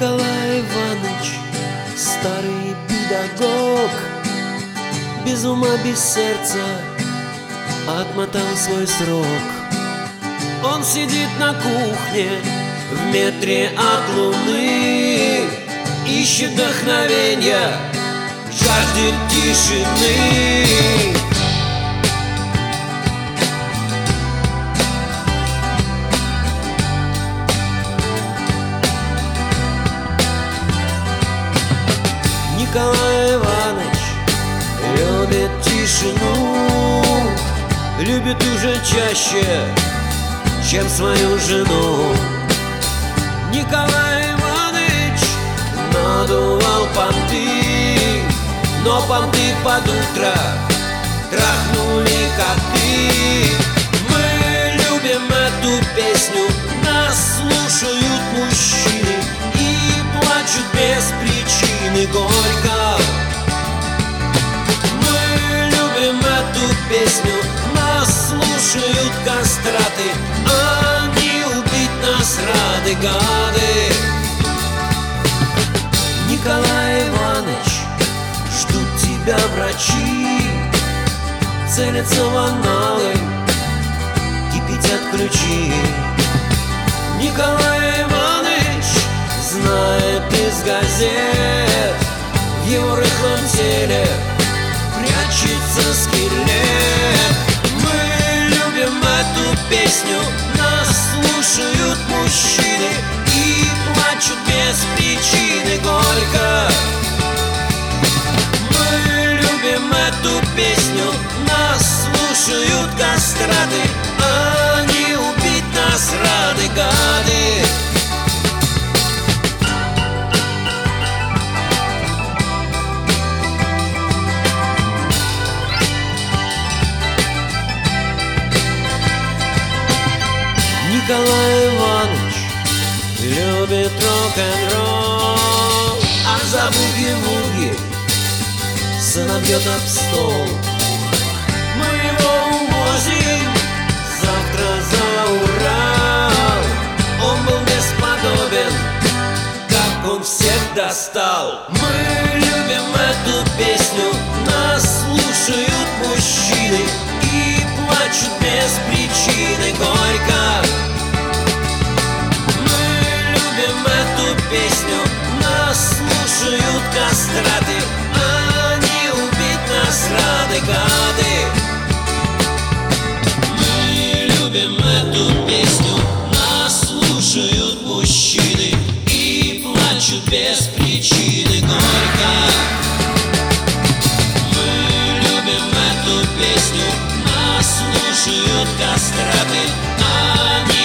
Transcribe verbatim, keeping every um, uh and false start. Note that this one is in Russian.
Николай Иванович, старый педагог, без ума, без сердца отмотал свой срок. Он сидит на кухне в метре от луны, ищет вдохновенья, жаждет тишины. Николай Иванович любит тишину, любит уже чаще, чем свою жену. Николай Иванович надувал понты, но понты под утро трахнули коты. Мы любим эту песню, нас слушают мужчины и плачут без причины горько. Мы любим эту песню, нас слушают кастраты, они убить нас рады, гады. Николай Иванович, ждут тебя врачи, целятся в аналы, кипятят ключи. Николай Иванович знает из газет, в его рыхлом теле прячется скелет. Мы любим эту песню, нас слушают мужчины и плачут без причины горько. Мы любим эту песню, нас слушают кастраты, они убить нас рады, гады. Николай Иванович любит рок-н-ролл, а за буги-вуги набьет об стол. Мы его увозим завтра за Урал. Он был бесподобен, как он всех достал. Мы любим эту песню, нас слушают мужчины и плачут без причины горько. Мы любим эту песню, нас слушают кастраты, нас рады, гады. Мы любим эту песню, нас слушают мужчины и плачут без причины горько. Мы любим эту песню, нас слушают кастраты, они